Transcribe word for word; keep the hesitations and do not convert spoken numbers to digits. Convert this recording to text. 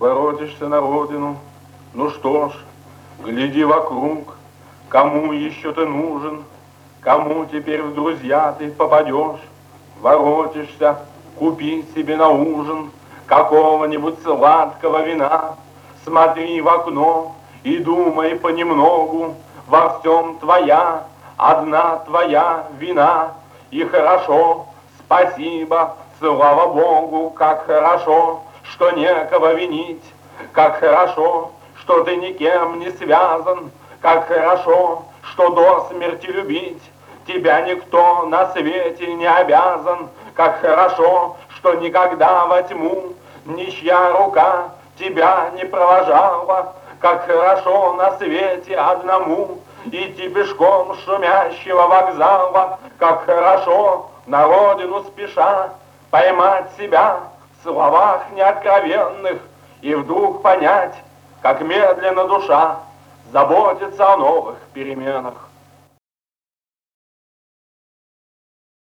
воротишься на родину. Ну что ж, гляди вокруг, кому еще ты нужен, кому теперь в друзья ты попадешь. Воротишься, купи себе на ужин какого-нибудь сладкого вина. Смотри в окно и думай понемногу, во всем твоя, одна твоя вина. И хорошо, спасибо, слава Богу, как хорошо, что некого винить, как хорошо, что ты никем не связан, как хорошо, что до смерти любить тебя никто на свете не обязан, как хорошо, что никогда во тьму ничья рука тебя не провожала, как хорошо на свете одному идти пешком с шумящего вокзала, как хорошо на родину спеша поймать себя в словах неоткровенных и вдруг понять, как медленно душа заботится о новых переменах.